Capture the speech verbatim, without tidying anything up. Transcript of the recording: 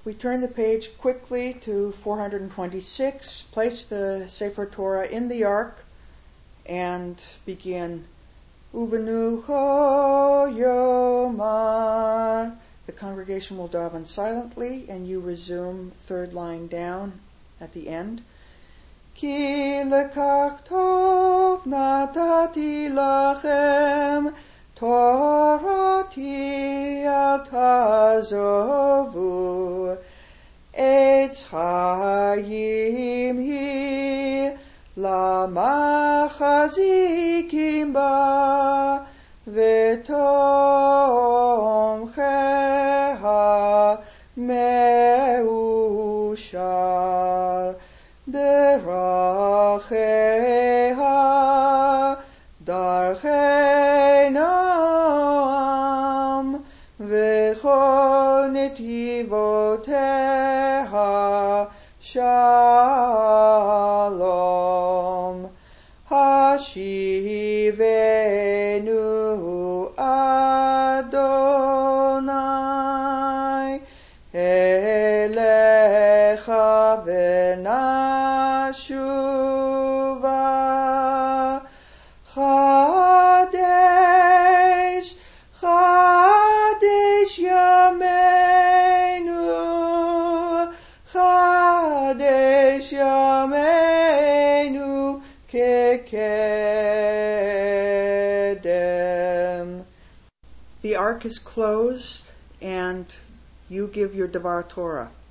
We turn the page quickly to four hundred twenty-six, place the Sefer Torah in the ark, and begin Uvenu Ho Yomar. The congregation will daven silently, and you resume third line down at the end. Ki lekach tov natati lachem Torati al tazovu Eitz chayim hi lama chazikim ba v'tom cheha meushar deracheha darchei noam v'chol netivoteha shalom hashivenu Adonai elecha v'nashuva Chadesh, Chadesh Yameinu, Chadesh Yameinu Kekedem. The ark is closed, and you give your Devar Torah.